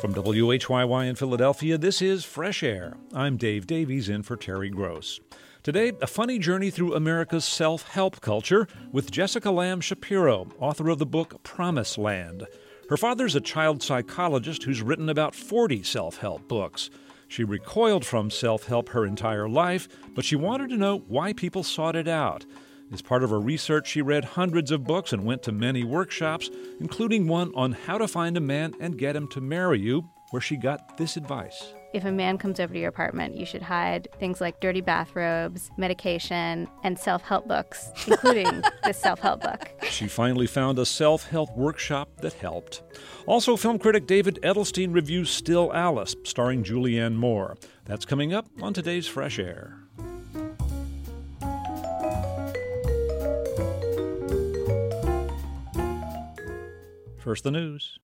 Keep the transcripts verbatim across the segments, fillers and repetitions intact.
From W H Y Y in Philadelphia, this is Fresh Air. I'm Dave Davies in for Terry Gross. Today, a funny journey through America's self-help culture with Jessica Lamb Shapiro, author of the book Promised Land. Her father's a child psychologist who's written about forty self-help books. She recoiled from self-help her entire life, but she wanted to know why people sought it out. As part of her research, she read hundreds of books and went to many workshops, including one on how to find a man and get him to marry you, where she got this advice. If a man comes over to your apartment, you should hide things like dirty bathrobes, medication, and self-help books, including this self-help book. She finally found a self-help workshop that helped. Also, film critic David Edelstein reviews Still Alice, starring Julianne Moore. That's coming up on today's Fresh Air. First, the news.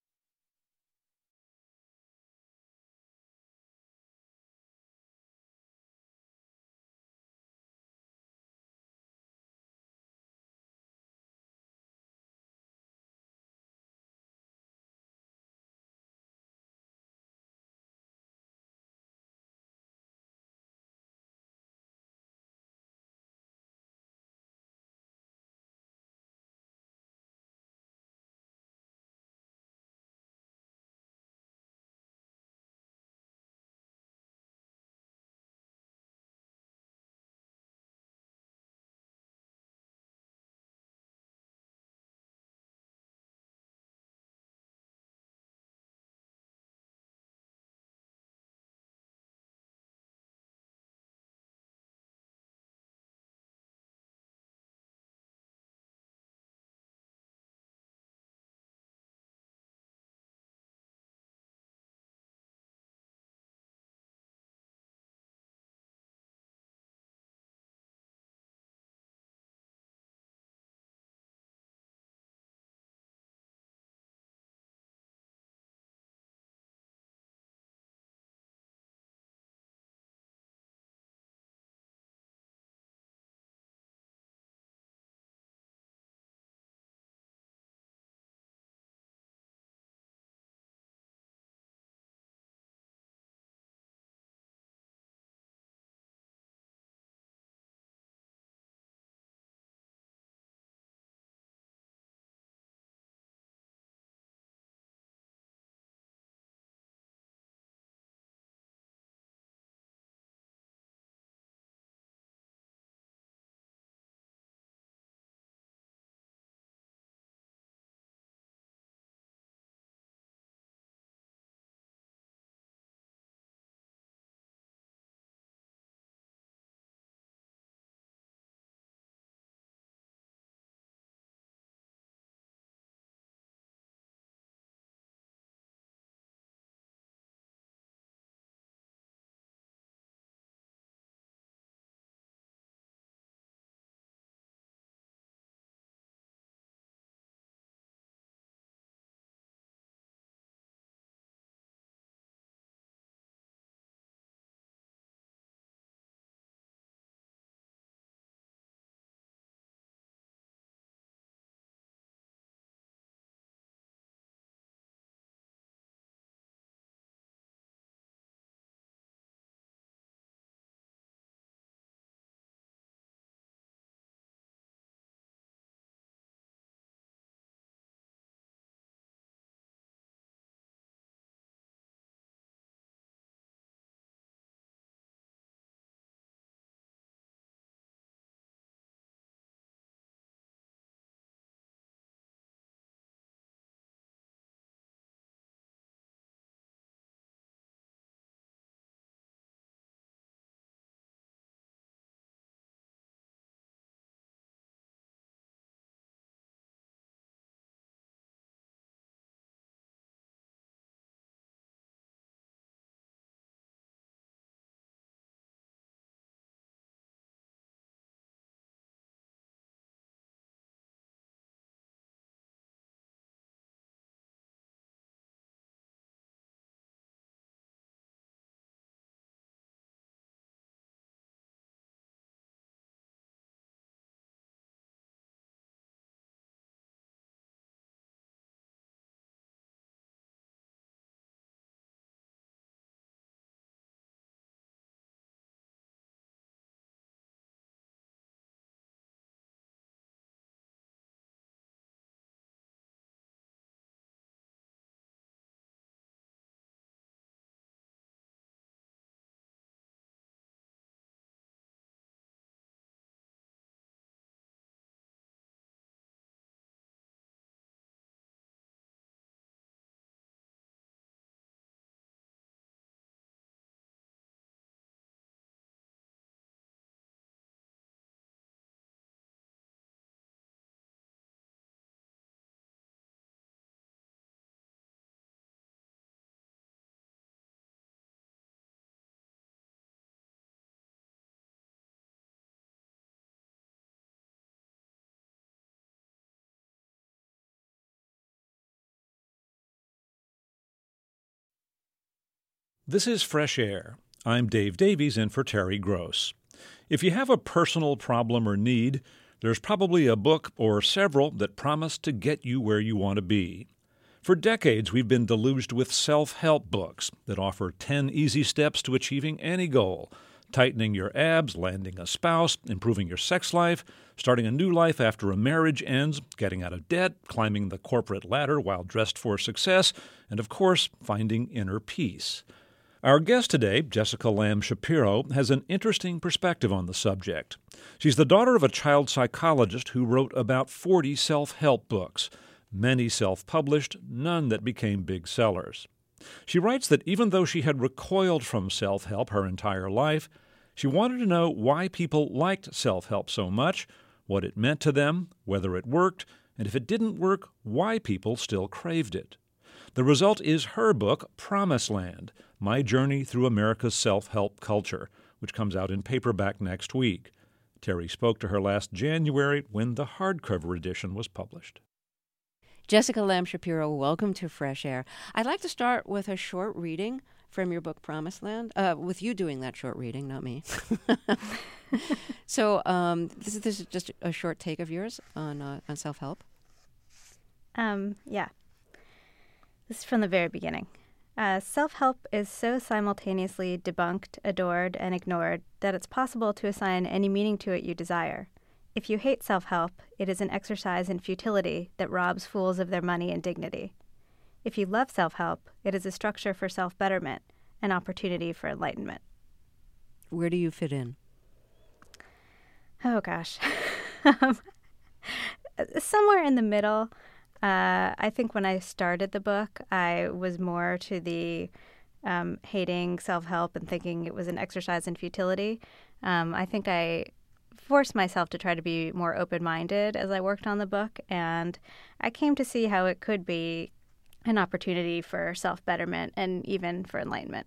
This is Fresh Air. I'm Dave Davies in for Terry Gross. If you have a personal problem or need, there's probably a book or several that promise to get you where you want to be. For decades, we've been deluged with self-help books that offer ten easy steps to achieving any goal: tightening your abs, landing a spouse, improving your sex life, starting a new life after a marriage ends, getting out of debt, climbing the corporate ladder while dressed for success, and of course, finding inner peace. Our guest today, Jessica Lamb Shapiro, has an interesting perspective on the subject. She's the daughter of a child psychologist who wrote about forty self-help books, many self-published, none that became big sellers. She writes that even though she had recoiled from self-help her entire life, she wanted to know why people liked self-help so much, what it meant to them, whether it worked, and if it didn't work, why people still craved it. The result is her book, Promised Land: My Journey Through America's Self-Help Culture, which comes out in paperback next week. Terry spoke to her last January when the hardcover edition was published. Jessica Lamb Shapiro, welcome to Fresh Air. I'd like to start with a short reading from your book, Promised Land, uh, with you doing that short reading, not me. so um, this, is, this is just a short take of yours on, uh, on self-help. Um, yeah. This is from the very beginning. Uh, self-help is so simultaneously debunked, adored, and ignored that it's possible to assign any meaning to it you desire. If you hate self-help, it is an exercise in futility that robs fools of their money and dignity. If you love self-help, it is a structure for self-betterment, an opportunity for enlightenment. Where do you fit in? Oh, gosh. Somewhere in the middle. Uh, I think when I started the book, I was more to the um, hating self-help and thinking it was an exercise in futility. Um, I think I forced myself to try to be more open-minded as I worked on the book, and I came to see how it could be an opportunity for self-betterment and even for enlightenment.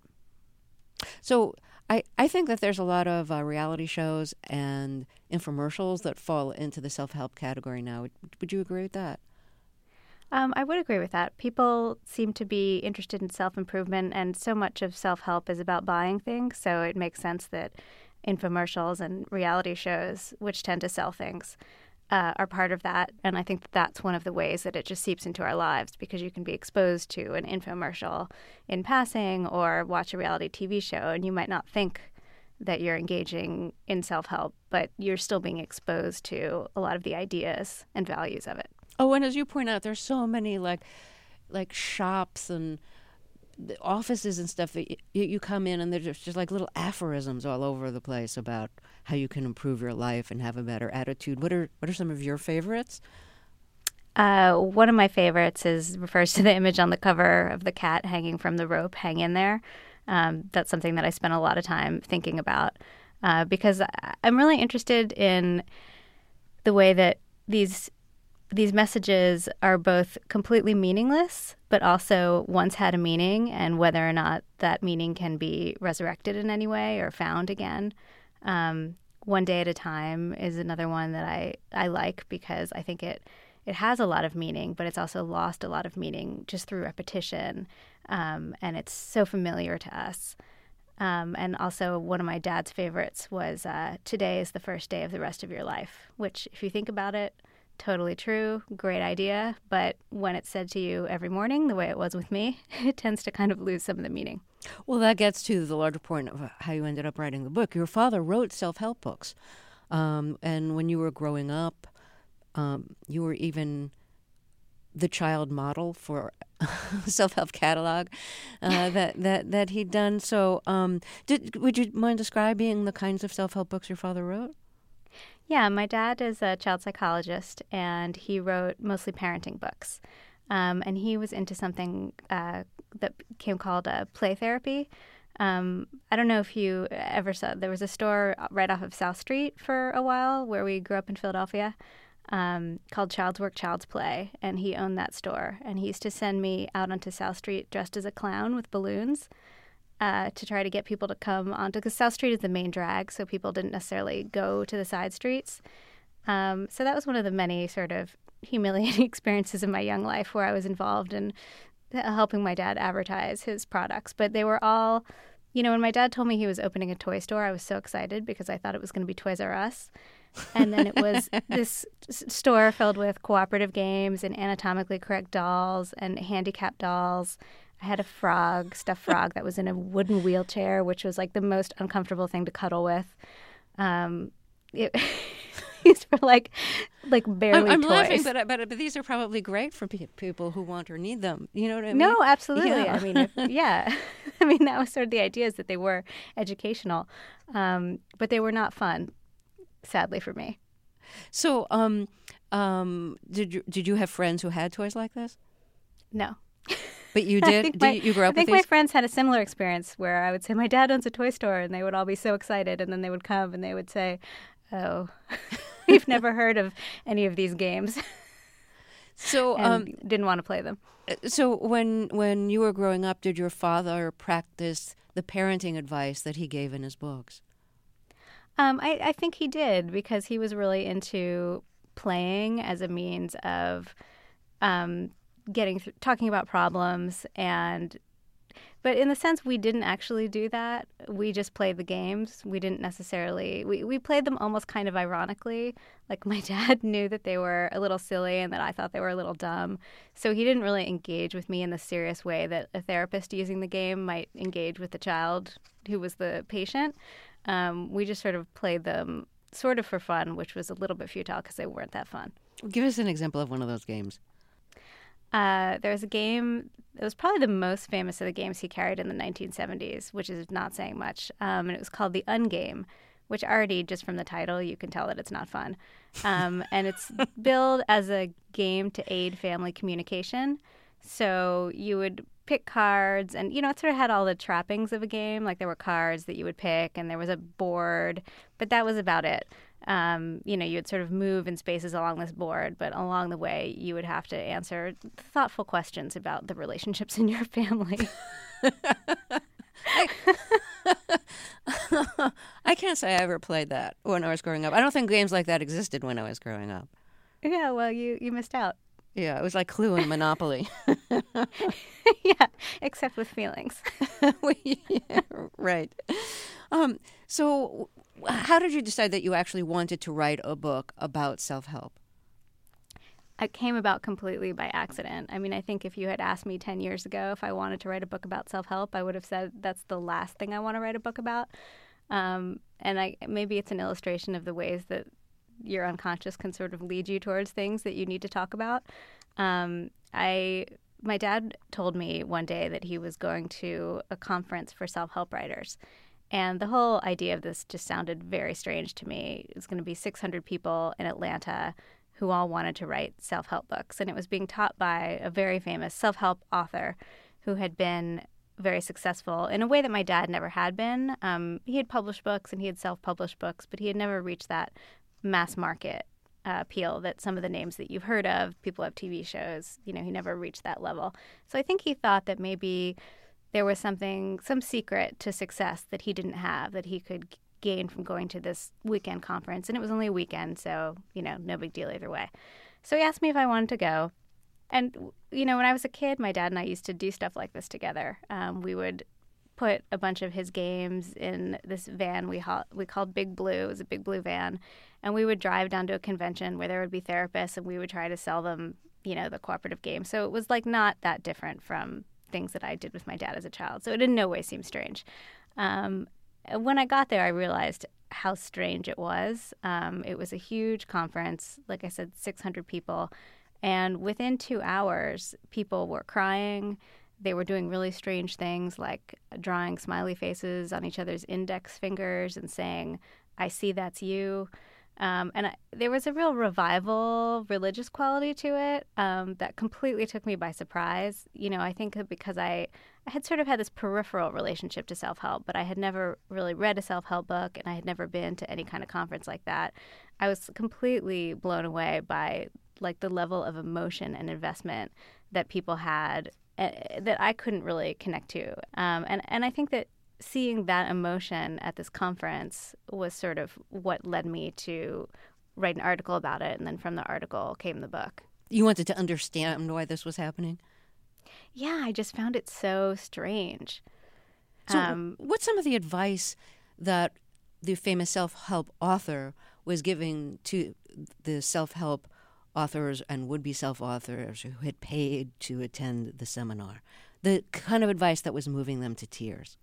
So I, I think that there's a lot of uh, reality shows and infomercials that fall into the self-help category now. Would, would you agree with that? Um, I would agree with that. People seem to be interested in self-improvement, and so much of self-help is about buying things, so it makes sense that infomercials and reality shows, which tend to sell things, uh, are part of that. And I think that that's one of the ways that it just seeps into our lives, because you can be exposed to an infomercial in passing or watch a reality T V show, and you might not think that you're engaging in self-help, but you're still being exposed to a lot of the ideas and values of it. Oh, and as you point out, there's so many like like shops and offices and stuff that you, you come in and there's just, just like little aphorisms all over the place about how you can improve your life and have a better attitude. What are what are some of your favorites? Uh, one of my favorites is refers to the image on the cover of the cat hanging from the rope, hang in there. Um, that's something that I spent a lot of time thinking about uh, because I'm really interested in the way that these These messages are both completely meaningless, but also once had a meaning, and whether or not that meaning can be resurrected in any way or found again. Um, One Day at a Time is another one that I, I like because I think it, it has a lot of meaning, but it's also lost a lot of meaning just through repetition, um, and it's so familiar to us. Um, and also one of my dad's favorites was uh, Today is the first day of the rest of your life, which, if you think about it, totally true, great idea, but when it's said to you every morning, the way it was with me, it tends to kind of lose some of the meaning. Well, that gets to the larger point of how you ended up writing the book. Your father wrote self-help books, um, and when you were growing up, um, you were even the child model for a self-help catalog uh, that, that, that he'd done. So um, did, would you mind describing the kinds of self-help books your father wrote? Yeah, my dad is a child psychologist, and he wrote mostly parenting books. Um, and he was into something uh, that became called uh, play therapy. Um, I don't know if you ever saw, there was a store right off of South Street for a while where we grew up in Philadelphia um, called Child's Work, Child's Play, and he owned that store. And he used to send me out onto South Street dressed as a clown with balloons uh, to try to get people to come onto, because South Street is the main drag, so people didn't necessarily go to the side streets. Um, so that was one of the many sort of humiliating experiences in my young life where I was involved in helping my dad advertise his products. But they were all, you know, when my dad told me he was opening a toy store, I was so excited because I thought it was going to be Toys R Us. And then it was this s- store filled with cooperative games and anatomically correct dolls and handicapped dolls. I had a frog, stuffed frog that was in a wooden wheelchair, which was like the most uncomfortable thing to cuddle with. Um, it, these were like, like barely I'm, I'm toys. laughing, but, but but these are probably great for pe- people who want or need them. You know what I mean? No, absolutely. Yeah. I mean, if, yeah. I mean, that was sort of the idea, is that they were educational, um, but they were not fun, sadly for me. So, um, um, did you did you have friends who had toys like this? No. But you I did. think Did my, you, you grew up I think with my these? friends had a similar experience where I would say, my dad owns a toy store, and they would all be so excited, and then they would come and they would say, oh, we've never heard of any of these games. So, and um, didn't want to play them. so when when you were growing up, did your father practice the parenting advice that he gave in his books? Um, I, I think he did, because he was really into playing as a means of um, getting th- talking about problems, and but in the sense we didn't actually do that. We just played the games. We didn't necessarily we, we played them almost kind of ironically. Like, my dad knew that they were a little silly and that I thought they were a little dumb. So he didn't really engage with me in the serious way that a therapist using the game might engage with the child who was the patient. Um, we just sort of played them sort of for fun, which was a little bit futile because they weren't that fun. Give us an example of one of those games. Uh, there was a game, it was probably the most famous of the games he carried in the nineteen seventies, which is not saying much. Um, and it was called the Ungame, which already, just from the title, you can tell that it's not fun. Um, and it's billed as a game to aid family communication. So you would pick cards, and, you know, it sort of had all the trappings of a game. Like, there were cards that you would pick, and there was a board, but that was about it. Um, you know, you would sort of move in spaces along this board, but along the way, you would have to answer thoughtful questions about the relationships in your family. I can't say I ever played that when I was growing up. I don't think games like that existed when I was growing up. Yeah, well, you, you missed out. Yeah, it was like Clue and Monopoly. Yeah, except with feelings. Yeah, right. Um, so how did you decide that you actually wanted to write a book about self-help? It came about completely by accident. I mean, I think if you had asked me ten years ago if I wanted to write a book about self-help, I would have said that's the last thing I want to write a book about. Um, and I maybe it's an illustration of the ways that your unconscious can sort of lead you towards things that you need to talk about. Um, I my dad told me one day that he was going to a conference for self-help writers. And the whole idea of this just sounded very strange to me. It was going to be six hundred people in Atlanta who all wanted to write self-help books. And it was being taught by a very famous self-help author who had been very successful in a way that my dad never had been. Um, he had published books and he had self-published books, but he had never reached that mass market uh, appeal that some of the names that you've heard of, people have T V shows, you know, he never reached that level. So I think he thought that maybe there was something, some secret to success that he didn't have, that he could gain from going to this weekend conference. And it was only a weekend, so, you know, no big deal either way. So he asked me if I wanted to go. And, you know, when I was a kid, my dad and I used to do stuff like this together. Um, we would put a bunch of his games in this van we, ha- we called Big Blue. It was a Big Blue van. And we would drive down to a convention where there would be therapists, and we would try to sell them, you know, the cooperative game. So it was, like, not that different from things that I did with my dad as a child. So it in no way seemed strange. Um, when I got there, I realized how strange it was. Um, it was a huge conference, like I said, six hundred people. And within two hours, people were crying. They were doing really strange things like drawing smiley faces on each other's index fingers and saying, I see that's you. Um, and I, there was a real revival religious quality to it um, that completely took me by surprise. You know, I think that because I, I had sort of had this peripheral relationship to self-help, but I had never really read a self-help book, and I had never been to any kind of conference like that. I was completely blown away by like the level of emotion and investment that people had uh, that I couldn't really connect to. Um, and, and I think that seeing that emotion at this conference was sort of what led me to write an article about it. And then from the article came the book. You wanted to understand why this was happening? Yeah, I just found it so strange. So Um, what's some of the advice that the famous self-help author was giving to the self-help authors and would-be self-authors who had paid to attend the seminar? The kind of advice that was moving them to tears.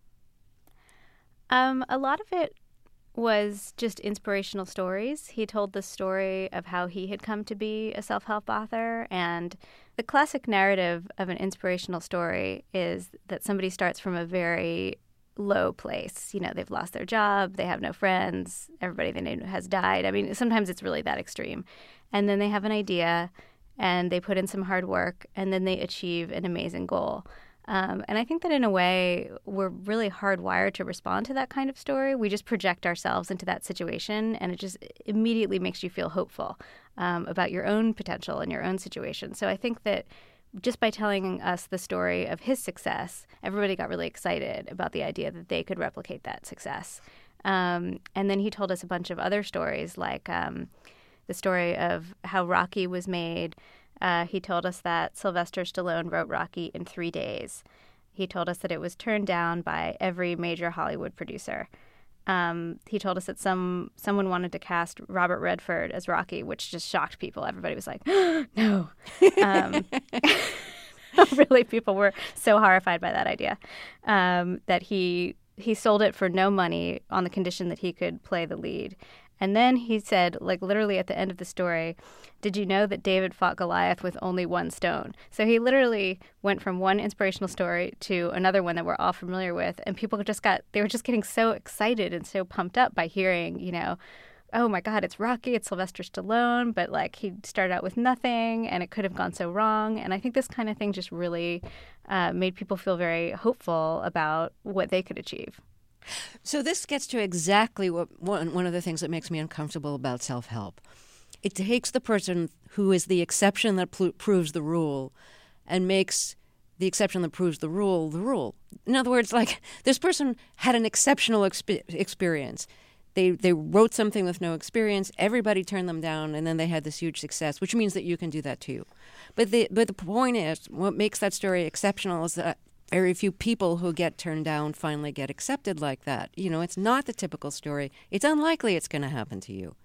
Um, a lot of it was just inspirational stories. He told the story of how he had come to be a self-help author, and the classic narrative of an inspirational story is that somebody starts from a very low place. You know, they've lost their job, they have no friends, everybody they know has died. I mean, sometimes it's really that extreme. And then they have an idea, and they put in some hard work, and then they achieve an amazing goal. Um, and I think that in a way, we're really hardwired to respond to that kind of story. We just project ourselves into that situation, and it just immediately makes you feel hopeful um, about your own potential and your own situation. So I think that just by telling us the story of his success, everybody got really excited about the idea that they could replicate that success. Um, and then he told us a bunch of other stories, like um, the story of how Rocky was made. Uh, he told us that Sylvester Stallone wrote Rocky in three days. He told us that it was turned down by every major Hollywood producer. Um, he told us that some someone wanted to cast Robert Redford as Rocky, which just shocked people. Everybody was like, no. Um, really, people were so horrified by that idea um, that he he sold it for no money on the condition that he could play the lead. And then he said, like literally at the end of the story, did you know that David fought Goliath with only one stone? So he literally went from one inspirational story to another one that we're all familiar with. And people just got, they were just getting so excited and so pumped up by hearing, you know, oh my God, it's Rocky, it's Sylvester Stallone. But like he started out with nothing and it could have gone so wrong. And I think this kind of thing just really uh, made people feel very hopeful about what they could achieve. So this gets to exactly what one, one of the things that makes me uncomfortable about self-help. It takes the person who is the exception that pl- proves the rule and makes the exception that proves the rule the rule. In other words, like this person had an exceptional exp- experience. They they wrote something with no experience. Everybody turned them down, and then they had this huge success, which means that you can do that too. But the but the point is, what makes that story exceptional is that very few people who get turned down finally get accepted like that. You know, it's not the typical story. It's unlikely it's going to happen to you.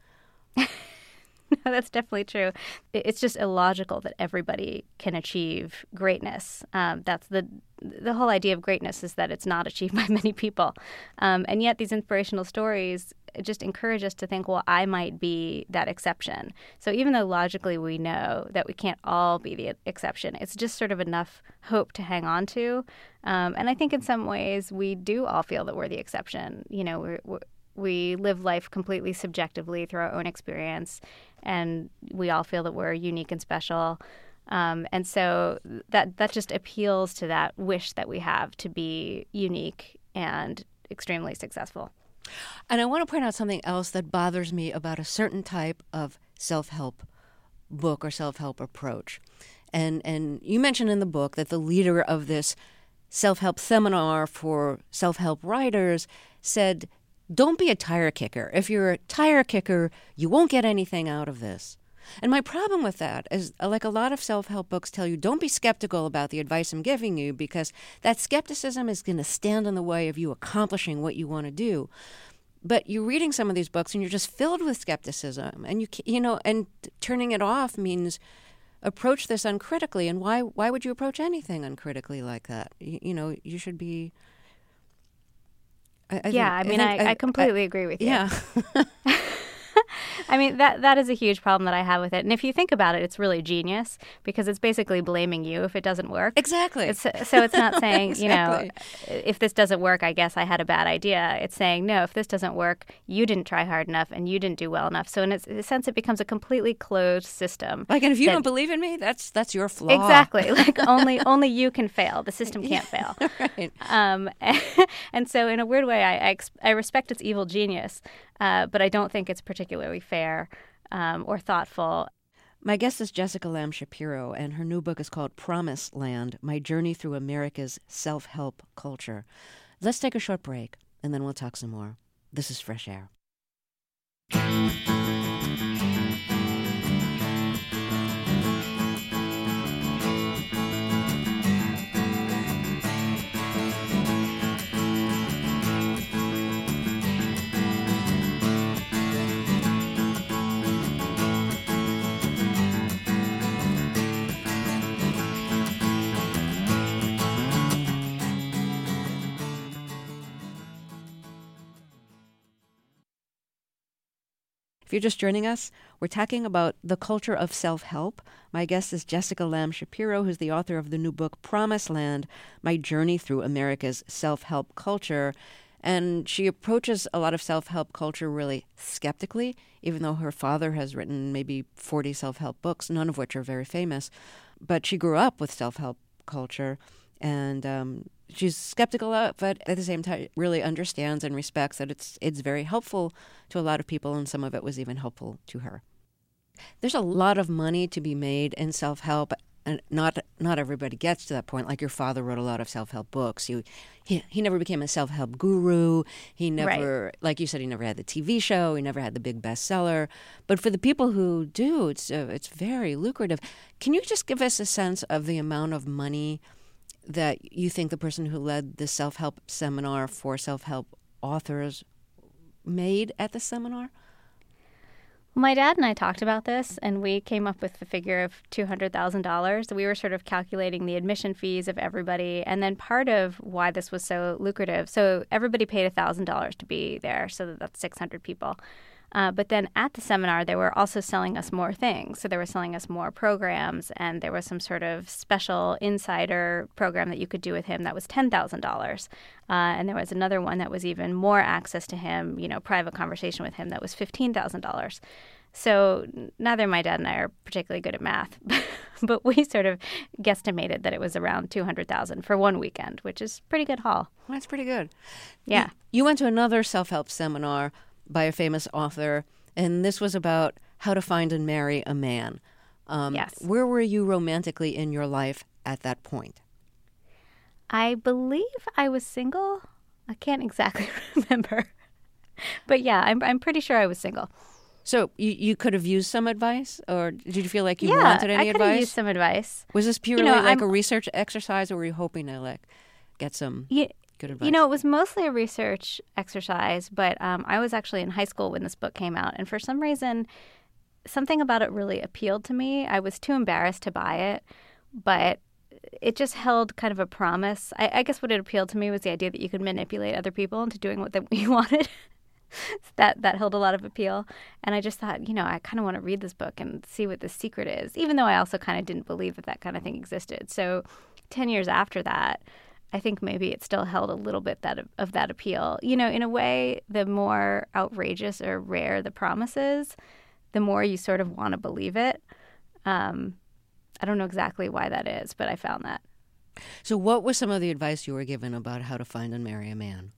No, that's definitely true. It's just illogical that everybody can achieve greatness. Um, that's the the whole idea of greatness is that it's not achieved by many people. Um, and yet these inspirational stories just encourage us to think, well, I might be that exception. So even though logically we know that we can't all be the exception, it's just sort of enough hope to hang on to. Um, and I think in some ways we do all feel that we're the exception. You know, we're, we're We live life completely subjectively through our own experience, and we all feel that we're unique and special. Um, and so that that just appeals to that wish that we have to be unique and extremely successful. And I want to point out something else that bothers me about a certain type of self-help book or self-help approach. And and you mentioned in the book that the leader of this self-help seminar for self-help writers said, don't be a tire kicker. If you're a tire kicker, you won't get anything out of this. And my problem with that is, like a lot of self-help books tell you, don't be skeptical about the advice I'm giving you, because that skepticism is going to stand in the way of you accomplishing what you want to do. But you're reading some of these books and you're just filled with skepticism, and you you know, and turning it off means approach this uncritically. And why why would you approach anything uncritically like that? You, you know, you should be. I, I yeah, think, I mean, I, think, I, I, I completely I, agree with you. Yeah. I mean, that that is a huge problem that I have with it. And if you think about it, it's really genius, because it's basically blaming you if it doesn't work. Exactly. It's, so it's not saying, exactly. you know, if this doesn't work, I guess I had a bad idea. It's saying, no, if this doesn't work, you didn't try hard enough and you didn't do well enough. So in a sense, it becomes a completely closed system. Like, and if you that, don't believe in me, that's that's your flaw. Exactly. Like, only only you can fail. The system can't fail. Right. Um, and, and so in a weird way, I, I, I respect its evil genius, uh, but I don't think it's particularly fair um, or thoughtful. My guest is Jessica Lamb Shapiro, and her new book is called Promised Land, My Journey Through America's Self-Help Culture. Let's take a short break, and then we'll talk some more. This is Fresh Air. If you're just joining us, we're talking about the culture of self-help. My guest is Jessica Lamb Shapiro, who's the author of the new book, Promised Land, My Journey Through America's Self-Help Culture. And she approaches a lot of self-help culture really skeptically, even though her father has written maybe forty self-help books, none of which are very famous. But she grew up with self-help culture, and um, she's skeptical of it, but at the same time really understands and respects that it's it's very helpful to a lot of people, and some of it was even helpful to her. There's a lot of money to be made in self-help, and not not everybody gets to that point. Like your father wrote a lot of self-help books. He he, he never became a self-help guru. He never, right. like you said, he never had the T V show. He never had the big bestseller. But for the people who do, it's uh, it's very lucrative. Can you just give us a sense of the amount of money that you think the person who led the self-help seminar for self-help authors made at the seminar? My dad and I talked about this, and we came up with the figure of two hundred thousand dollars. We were sort of calculating the admission fees of everybody, and then part of why this was so lucrative. So everybody paid one thousand dollars to be there, so that's six hundred people. Uh, but then at the seminar, they were also selling us more things. So they were selling us more programs, and there was some sort of special insider program that you could do with him that was ten thousand dollars. Uh, and there was another one that was even more access to him, you know, private conversation with him that was fifteen thousand dollars. So neither my dad and I are particularly good at math, but we sort of guesstimated that it was around two hundred thousand dollars for one weekend, which is pretty good haul. Well, that's pretty good. Yeah. You, you went to another self-help seminar by a famous author, and this was about how to find and marry a man. Um, yes. Where were you romantically in your life at that point? I believe I was single. I can't exactly remember. But yeah, I'm I'm pretty sure I was single. So you, you could have used some advice, or did you feel like you yeah, wanted any I could advice? have used some advice. Was this purely you know, like I'm, a research exercise, or were you hoping to like get some yeah, good advice? You know, it was mostly a research exercise, but um, I was actually in high school when this book came out, and for some reason, something about it really appealed to me. I was too embarrassed to buy it, but it just held kind of a promise. I, I guess what it appealed to me was the idea that you could manipulate other people into doing what they, you wanted. that that held a lot of appeal. And I just thought, you know, I kind of want to read this book and see what the secret is, even though I also kind of didn't believe that that kind of thing existed. So ten years after that, I think maybe it still held a little bit that of that appeal. You know, in a way, the more outrageous or rare the promise is, the more you sort of want to believe it. Um, I don't know exactly why that is, but I found that. So what was some of the advice you were given about how to find and marry a man?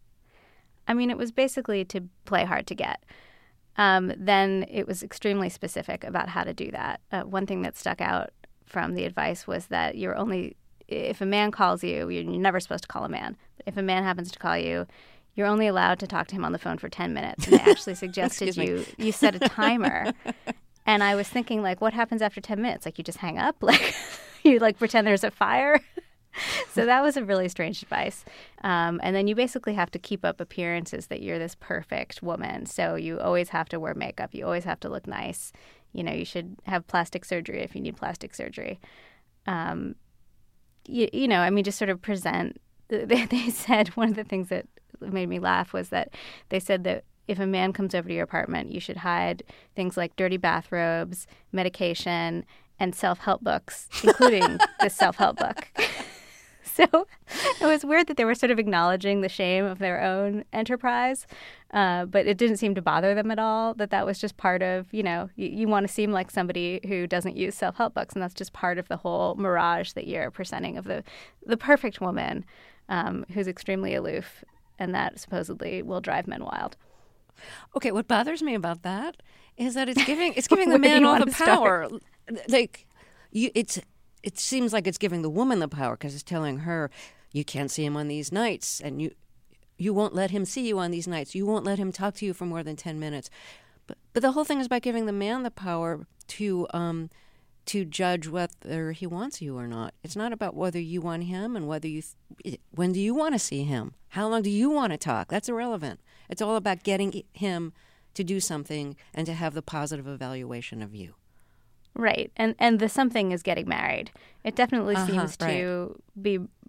I mean, it was basically to play hard to get. Um, then it was extremely specific about how to do that. Uh, one thing that stuck out from the advice was that you're only, if a man calls you, you're never supposed to call a man. If a man happens to call you, you're only allowed to talk to him on the phone for ten minutes. And they actually suggested you you set a timer. And I was thinking, like, what happens after ten minutes? Like, you just hang up? Like, you, like, pretend there's a fire? So that was a really strange advice. Um, and then you basically have to keep up appearances that you're this perfect woman. So you always have to wear makeup. You always have to look nice. You know, you should have plastic surgery if you need plastic surgery. Um, you, you know, I mean, just sort of present. They, they said one of the things that made me laugh was that they said that if a man comes over to your apartment, you should hide things like dirty bathrobes, medication, and self-help books, including this self-help book. So it was weird that they were sort of acknowledging the shame of their own enterprise, uh, but it didn't seem to bother them at all, that that was just part of, you know, you, you want to seem like somebody who doesn't use self-help books, and that's just part of the whole mirage that you're presenting of the, the perfect woman um, who's extremely aloof, and that supposedly will drive men wild. Okay, what bothers me about that is that it's giving it's giving the man all the power. Like, you, it's it seems like it's giving the woman the power because it's telling her you can't see him on these nights, and you you won't let him see you on these nights. You won't let him talk to you for more than ten minutes. But but the whole thing is about giving the man the power to um to judge whether he wants you or not. It's not about whether you want him and whether you th- when do you want to see him? How long do you want to talk? That's irrelevant. It's all about getting him to do something and to have the positive evaluation of you. Right. And and the something is getting married. It definitely uh-huh, seems right. to be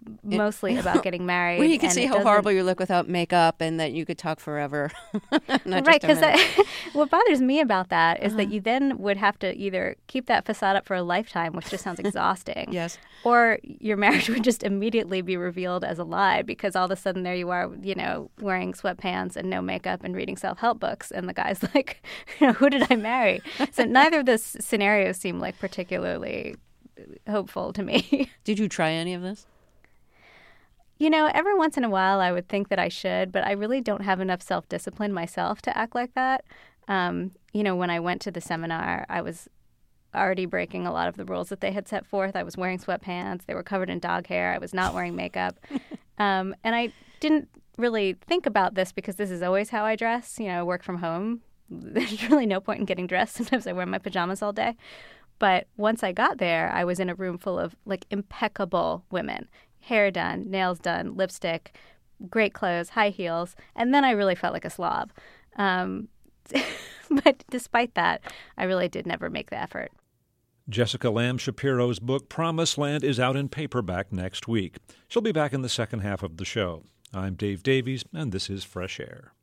mostly about getting married. Well, you can and see it how doesn't- horrible you look without makeup and that you could talk forever. Not Right, just a because minute. what bothers me about that is Uh-huh. that you then would have to either keep that facade up for a lifetime, which just sounds exhausting. Yes. Or your marriage would just immediately be revealed as a lie because all of a sudden there you are, you know, wearing sweatpants and no makeup and reading self-help books. And the guy's like, you know, who did I marry? So neither of those scenarios seem like particularly hopeful to me. Did you try any of this? You know, every once in a while I would think that I should, but I really don't have enough self-discipline myself to act like that. Um, you know, when I went to the seminar, I was already breaking a lot of the rules that they had set forth. I was wearing sweatpants. They were covered in dog hair. I was not wearing makeup. um, and I didn't really think about this because this is always how I dress. You know, I work from home. There's really no point in getting dressed. Sometimes I wear my pajamas all day. But once I got there, I was in a room full of like impeccable women. Hair done, nails done, lipstick, great clothes, high heels. And then I really felt like a slob. Um, but despite that, I really did never make the effort. Jessica Lamb Shapiro's book Promised Land is out in paperback next week. She'll be back in the second half of the show. I'm Dave Davies, and this is Fresh Air.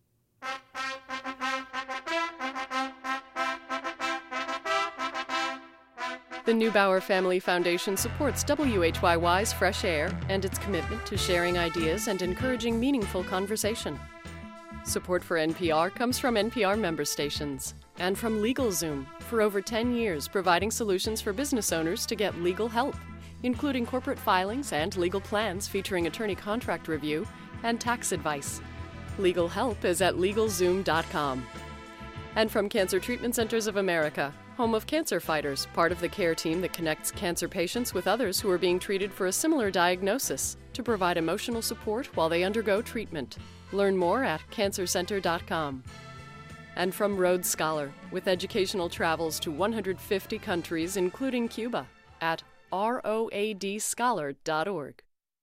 The Neubauer Family Foundation supports W H Y Y's Fresh Air and its commitment to sharing ideas and encouraging meaningful conversation. Support for N P R comes from N P R member stations and from LegalZoom, for over ten years providing solutions for business owners to get legal help, including corporate filings and legal plans featuring attorney contract review and tax advice. Legal help is at LegalZoom dot com. And from Cancer Treatment Centers of America, home of cancer fighters, part of the care team that connects cancer patients with others who are being treated for a similar diagnosis to provide emotional support while they undergo treatment. Learn more at cancer center dot com. And from Rhodes Scholar, with educational travels to one hundred fifty countries, including Cuba, at road scholar dot org.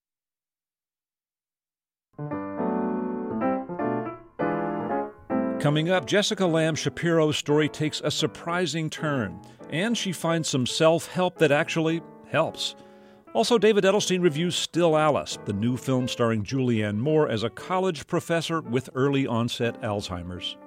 Coming up, Jessica Lamb Shapiro's story takes a surprising turn, and she finds some self-help that actually helps. Also, David Edelstein reviews Still Alice, the new film starring Julianne Moore as a college professor with early-onset Alzheimer's.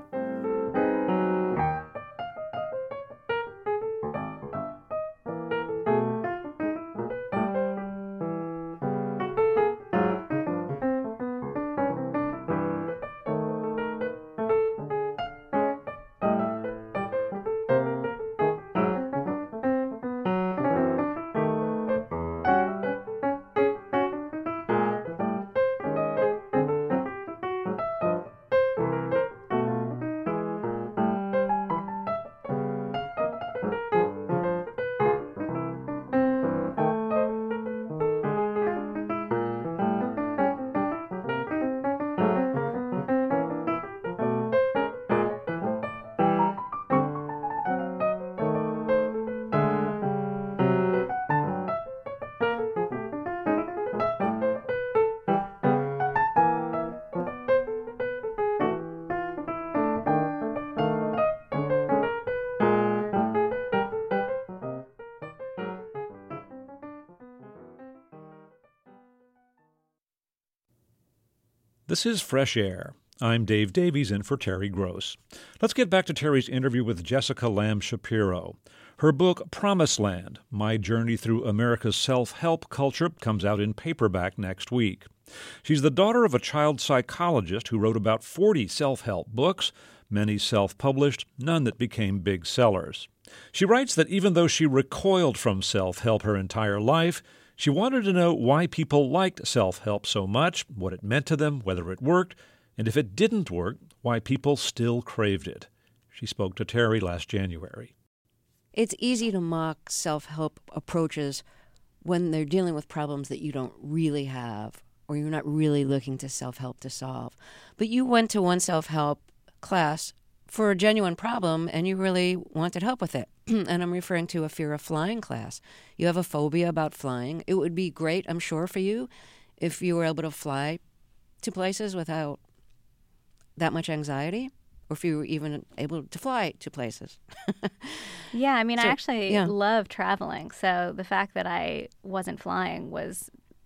This is Fresh Air. I'm Dave Davies in for Terry Gross. Let's get back to Terry's interview with Jessica Lamb Shapiro. Her book, Promised Land, My Journey Through America's Self-Help Culture, comes out in paperback next week. She's the daughter of a child psychologist who wrote about forty self-help books, many self-published, none that became big sellers. She writes that even though she recoiled from self-help her entire life, she wanted to know why people liked self-help so much, what it meant to them, whether it worked, and if it didn't work, why people still craved it. She spoke to Terry last January. It's easy to mock self-help approaches when they're dealing with problems that you don't really have or you're not really looking to self-help to solve. But you went to one self-help class for a genuine problem and you really wanted help with it. And I'm referring to a fear of flying class. You have a phobia about flying. It would be great, I'm sure, for you if you were able to fly to places without that much anxiety, or if you were even able to fly to places. Yeah, I mean, So, I actually yeah. love traveling. So the fact that I wasn't flying was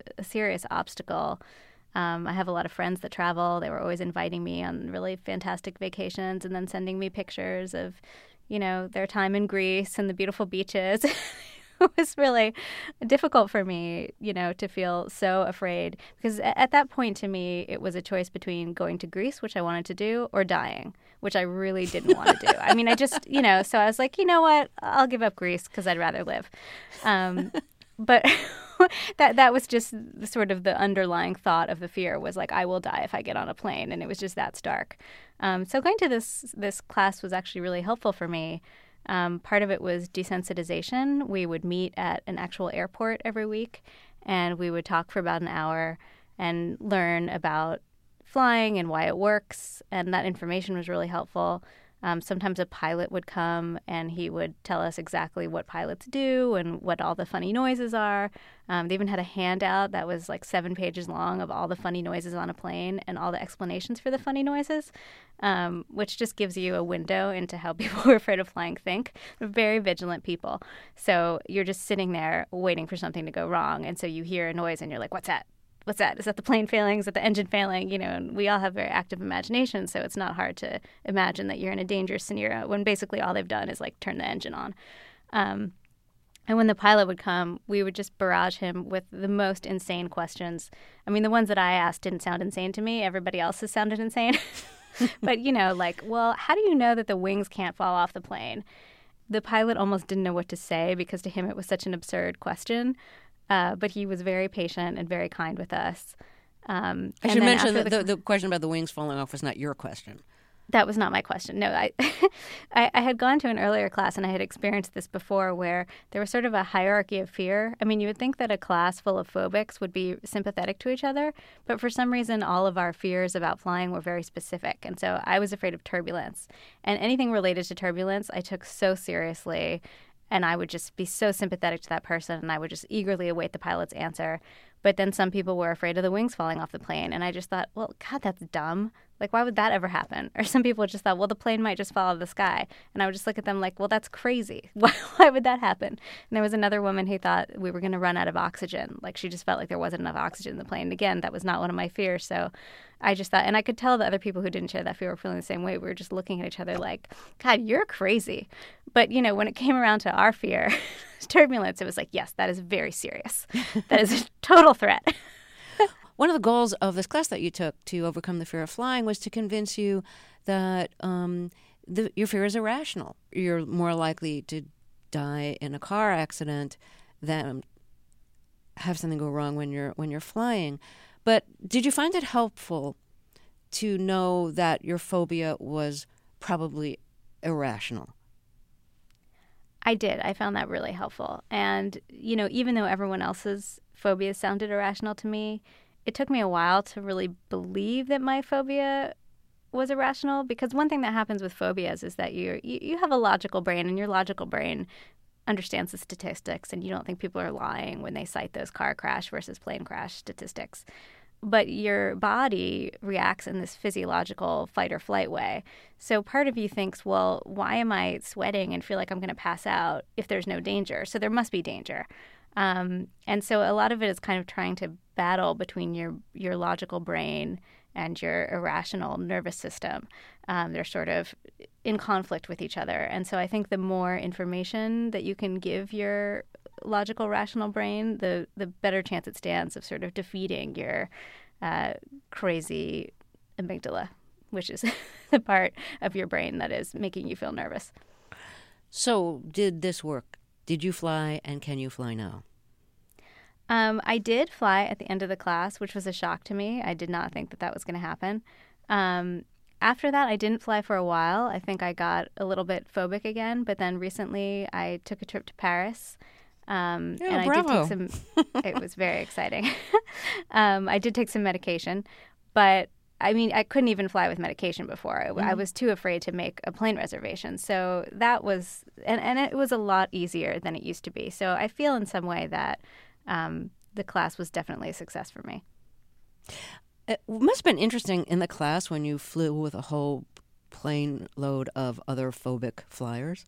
a serious obstacle. Um, I have a lot of friends that travel. They were always inviting me on really fantastic vacations and then sending me pictures of, you know, their time in Greece and the beautiful beaches. It was really difficult for me, you know, to feel so afraid because at that point to me, it was a choice between going to Greece, which I wanted to do, or dying, which I really didn't want to do. I mean, I just, you know, so I was like, you know what, I'll give up Greece because I'd rather live. Um, but that that was just the, sort of the underlying thought of the fear was like, I will die if I get on a plane. And it was just that stark. Um, so going to this this class was actually really helpful for me. Um, part of it was desensitization. We would meet at an actual airport every week, and we would talk for about an hour and learn about flying and why it works, and that information was really helpful. Um, sometimes a pilot would come and he would tell us exactly what pilots do and what all the funny noises are. Um, they even had a handout that was like seven pages long of all the funny noises on a plane and all the explanations for the funny noises, um, which just gives you a window into how people who are afraid of flying think. They're very vigilant people. So you're just sitting there waiting for something to go wrong. And so you hear a noise and you're like, what's that? What's that? Is that the plane failing? Is that the engine failing? You know, and we all have very active imagination, so it's not hard to imagine that you're in a dangerous scenario when basically all they've done is like turn the engine on. Um, and when the pilot would come, we would just barrage him with the most insane questions. I mean, the ones that I asked didn't sound insane to me. Everybody else's sounded insane. But, you know, like, well, how do you know that the wings can't fall off the plane? The pilot almost didn't know what to say because to him it was such an absurd question. Uh, but he was very patient and very kind with us. Um, I should mention that the, the, the question about the wings falling off was not your question. That was not my question. No, I, I, I had gone to an earlier class and I had experienced this before where there was sort of a hierarchy of fear. I mean, you would think that a class full of phobics would be sympathetic to each other, but for some reason, all of our fears about flying were very specific. And so I was afraid of turbulence. And anything related to turbulence, I took so seriously. And I would just be so sympathetic to that person, and I would just eagerly await the pilot's answer. But then some people were afraid of the wings falling off the plane, and I just thought, well, God, that's dumb. Like, why would that ever happen? Or some people just thought, well, the plane might just fall out of the sky. And I would just look at them like, well, that's crazy. Why, why would that happen? And there was another woman who thought we were going to run out of oxygen. Like, she just felt like there wasn't enough oxygen in the plane. And again, that was not one of my fears. So I just thought, and I could tell the other people who didn't share that fear were feeling the same way. We were just looking at each other like, God, you're crazy. But, you know, when it came around to our fear, turbulence, it was like, yes, that is very serious. That is a total threat. One of the goals of this class that you took to overcome the fear of flying was to convince you that um, the, your fear is irrational. You're more likely to die in a car accident than have something go wrong when you're when you're flying. But did you find it helpful to know that your phobia was probably irrational? I did. I found that really helpful. And, you know, even though everyone else's phobias sounded irrational to me, it took me a while to really believe that my phobia was irrational, because one thing that happens with phobias is that you you have a logical brain, and your logical brain understands the statistics, and you don't think people are lying when they cite those car crash versus plane crash statistics. But your body reacts in this physiological fight or flight way. So part of you thinks, well, why am I sweating and feel like I'm going to pass out if there's no danger? So there must be danger. Um, and so a lot of it is kind of trying to battle between your, your logical brain and your irrational nervous system. Um, they're sort of in conflict with each other. And so I think the more information that you can give your logical, rational brain, the, the better chance it stands of sort of defeating your uh, crazy amygdala, which is the part of your brain that is making you feel nervous. So did this work? Did you fly, and can you fly now? Um, I did fly at the end of the class, which was a shock to me. I did not think that that was going to happen. Um, after that, I didn't fly for a while. I think I got a little bit phobic again, but then recently I took a trip to Paris. Um, yeah, and bravo. I did take some, it was very exciting. um, I did take some medication, but I mean, I couldn't even fly with medication before. I, mm-hmm. I was too afraid to make a plane reservation. So that was, and, and it was a lot easier than it used to be. So I feel in some way that um, the class was definitely a success for me. It must have been interesting in the class when you flew with a whole plane load of other phobic flyers.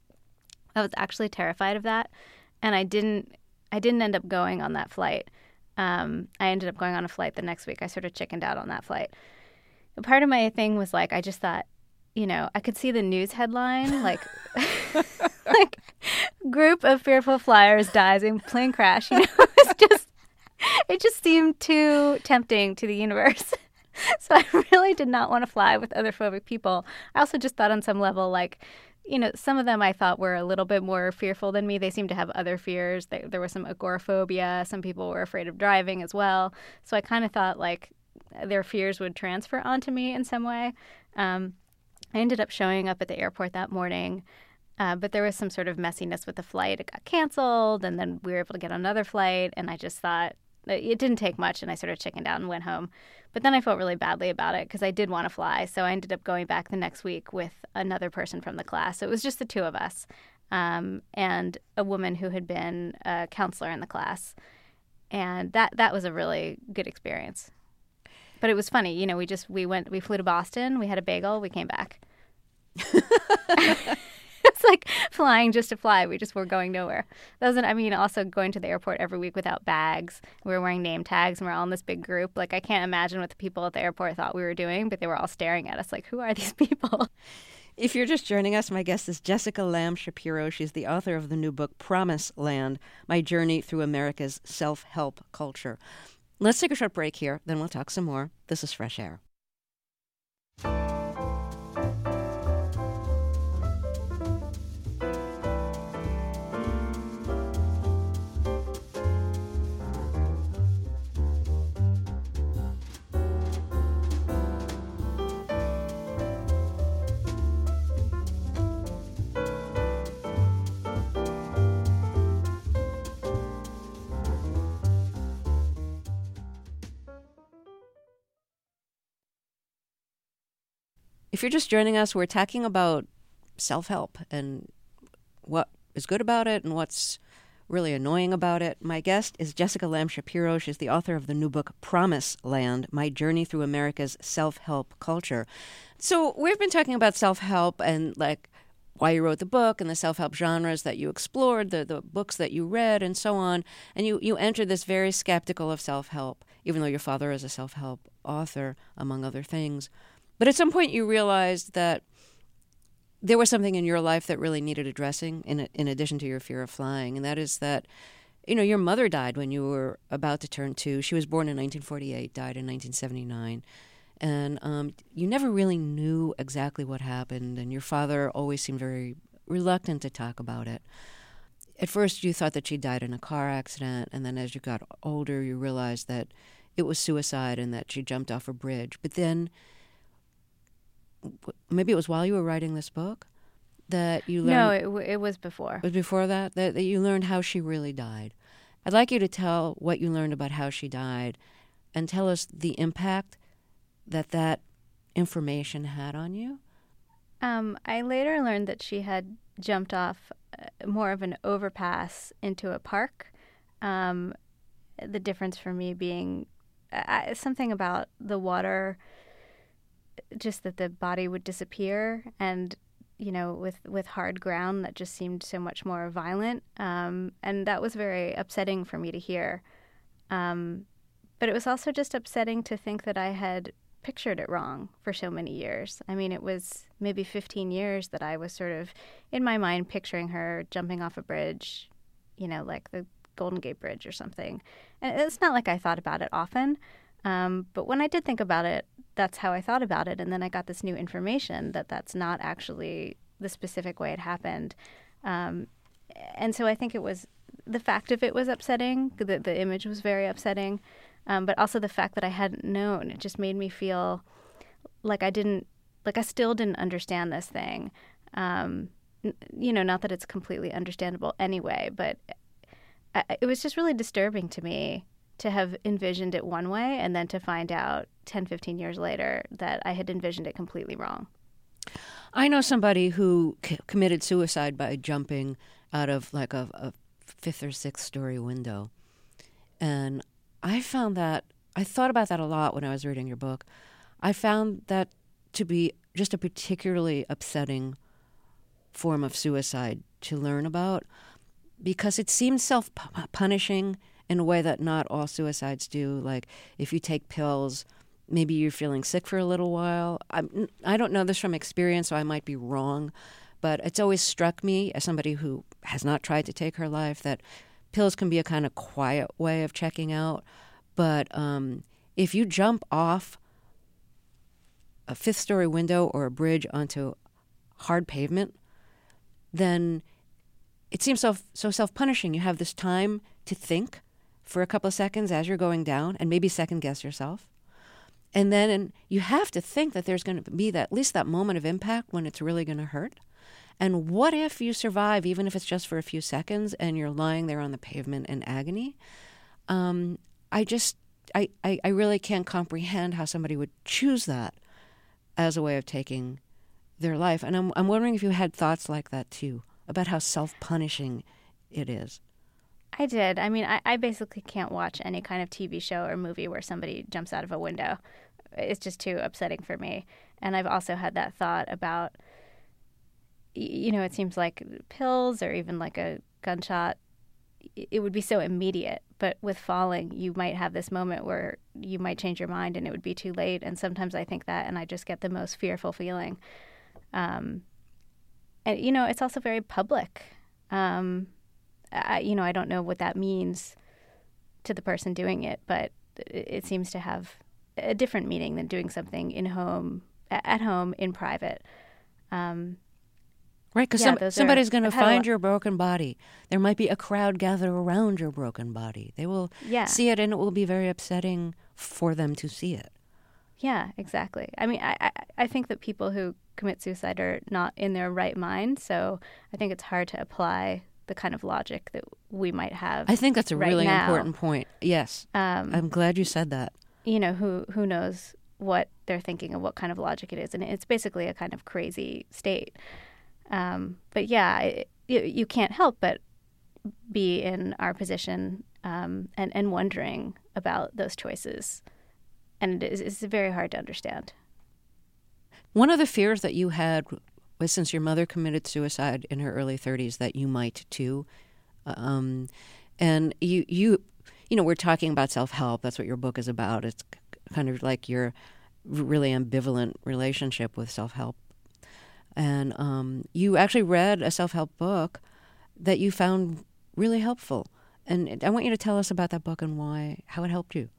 I was actually terrified of that, and I didn't. I didn't end up going on that flight. um, I ended up going on a flight the next week. I sort of chickened out on that flight. But part of my thing was like, I just thought, you know, I could see the news headline, like, like group of fearful flyers dies in plane crash. You know, it was just, it just seemed too tempting to the universe. So I really did not want to fly with other phobic people. I also just thought on some level, like, you know, some of them I thought were a little bit more fearful than me. They seemed to have other fears. They, there was some agoraphobia. Some people were afraid of driving as well. So I kind of thought, like, their fears would transfer onto me in some way. Um, I ended up showing up at the airport that morning, uh, but there was some sort of messiness with the flight. It got canceled, and then we were able to get another flight, and I just thought it didn't take much, and I sort of chickened out and went home. But then I felt really badly about it because I did want to fly, so I ended up going back the next week with another person from the class. So it was just the two of us, um, and a woman who had been a counselor in the class, and that that was a really good experience. But it was funny, you know, we just, we went, we flew to Boston, we had a bagel, we came back. It's like flying just to fly. We just were going nowhere. That wasn't, I mean, also going to the airport every week without bags. We were wearing name tags and we're all in this big group. Like, I can't imagine what the people at the airport thought we were doing, but they were all staring at us like, who are these people? If you're just joining us, my guest is Jessica Lamb Shapiro. She's the author of the new book, Promised Land, My Journey Through America's Self-Help Culture. Let's take a short break here, then we'll talk some more. This is Fresh Air. If you're just joining us, we're talking about self-help and what is good about it and what's really annoying about it. My guest is Jessica Lamb Shapiro. She's the author of the new book, Promised Land, My Journey Through America's Self-Help Culture. So we've been talking about self-help and, like, why you wrote the book and the self-help genres that you explored, the, the books that you read, and so on. And you, you entered this very skeptical of self-help, even though your father is a self-help author, among other things. But at some point you realized that there was something in your life that really needed addressing in in addition to your fear of flying, and that is that, you know, your mother died when you were about to turn two. She was born in nineteen forty-eight, died in nineteen seventy-nine. And um, you never really knew exactly what happened, and your father always seemed very reluctant to talk about it. At first you thought that she died in a car accident, and then as you got older you realized that it was suicide and that she jumped off a bridge. But then maybe it was while you were writing this book that you learned... No, it, w- it was before. It was before that, that that you learned how she really died. I'd like you to tell what you learned about how she died and tell us the impact that that information had on you. Um, I later learned that she had jumped off uh, more of an overpass into a park. Um, the difference for me being uh, something about the water... just that the body would disappear, and, you know, with, with hard ground that just seemed so much more violent. Um, and that was very upsetting for me to hear. Um, but it was also just upsetting to think that I had pictured it wrong for so many years. I mean, it was maybe fifteen years that I was sort of, in my mind, picturing her jumping off a bridge, you know, like the Golden Gate Bridge or something. And it's not like I thought about it often. Um, but when I did think about it, that's how I thought about it. And then I got this new information that that's not actually the specific way it happened. Um, and so I think it was the fact of it was upsetting. The, the image was very upsetting. Um, but also the fact that I hadn't known. It just made me feel like I didn't, like I still didn't understand this thing. Um, n- you know, not that it's completely understandable anyway, but I, it was just really disturbing to me to have envisioned it one way and then to find out ten, fifteen years later that I had envisioned it completely wrong. I know somebody who c- committed suicide by jumping out of like a, a fifth or sixth story window. And I found that, I thought about that a lot when I was reading your book. I found that to be just a particularly upsetting form of suicide to learn about because it seemed self-punishing in a way that not all suicides do. Like if you take pills, maybe you're feeling sick for a little while. I'm, I don't know this from experience, so I might be wrong. But it's always struck me, as somebody who has not tried to take her life, that pills can be a kind of quiet way of checking out. But um, if you jump off a fifth-story window or a bridge onto hard pavement, then it seems so, so self-punishing. You have this time to think for a couple of seconds as you're going down and maybe second-guess yourself. And then you have to think that there's going to be that, at least that moment of impact when it's really going to hurt. And what if you survive, even if it's just for a few seconds, and you're lying there on the pavement in agony? Um, I just, I, I, I really can't comprehend how somebody would choose that as a way of taking their life. And I'm, I'm wondering if you had thoughts like that too, about how self-punishing it is. I did. I mean, I, I basically can't watch any kind of T V show or movie where somebody jumps out of a window. It's just too upsetting for me. And I've also had that thought about, you know, it seems like pills or even like a gunshot, it would be so immediate. But with falling, you might have this moment where you might change your mind and it would be too late. And sometimes I think that, and I just get the most fearful feeling. Um, and, you know, it's also very public. Um, I, you know, I don't know what that means to the person doing it, but it, it seems to have a different meaning than doing something in home, at home, in private. Um, right, because yeah, some, somebody's going to find lot- your broken body. There might be a crowd gathered around your broken body. They will yeah. see it, and it will be very upsetting for them to see it. Yeah, exactly. I mean, I, I, I think that people who commit suicide are not in their right mind, so I think it's hard to apply the kind of logic that we might have. I think that's a right really now. important point. Yes. Um, I'm glad you said that. You know, who who knows what they're thinking and what kind of logic it is. And it's basically a kind of crazy state. Um, but yeah, it, you, you can't help but be in our position um, and, and wondering about those choices. And it is, it's very hard to understand. One of the fears that you had was, since your mother committed suicide in her early thirties, that you might too. Um, and you, you, you know, we're talking about self-help. That's what your book is about. It's kind of like your really ambivalent relationship with self-help. And um, you actually read a self-help book that you found really helpful. And I want you to tell us about that book and why, how it helped you.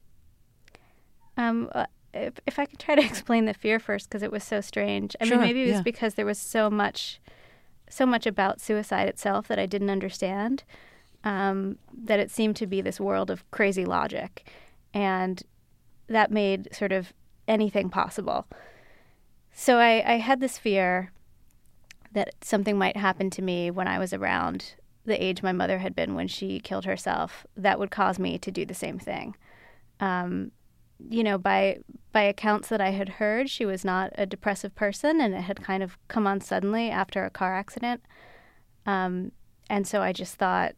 Um, if, if I could try to explain the fear first, because it was so strange. I Sure, mean, maybe it was yeah. because there was so much, so much about suicide itself that I didn't understand, um, that it seemed to be this world of crazy logic. And that made sort of anything possible. So I, I had this fear that something might happen to me when I was around the age my mother had been when she killed herself that would cause me to do the same thing. Um, you know, by by accounts that I had heard, she was not a depressive person, and it had kind of come on suddenly after a car accident. Um, and so I just thought,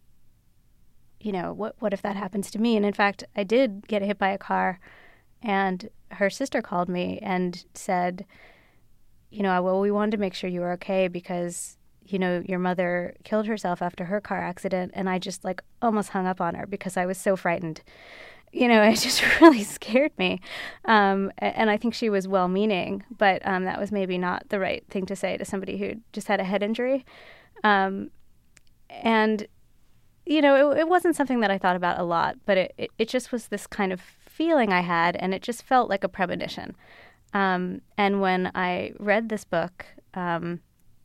you know, what what if that happens to me? And in fact, I did get hit by a car, and her sister called me and said, you know, well, we wanted to make sure you were okay because, you know, your mother killed herself after her car accident. And I just like almost hung up on her because I was so frightened. You know, it just really scared me. Um, and I think she was well-meaning, but um, that was maybe not the right thing to say to somebody who just had a head injury. Um, and, you know, it, it wasn't something that I thought about a lot, but it, it, it just was this kind of feeling I had, and it just felt like a premonition. Um, and when I read this book, um,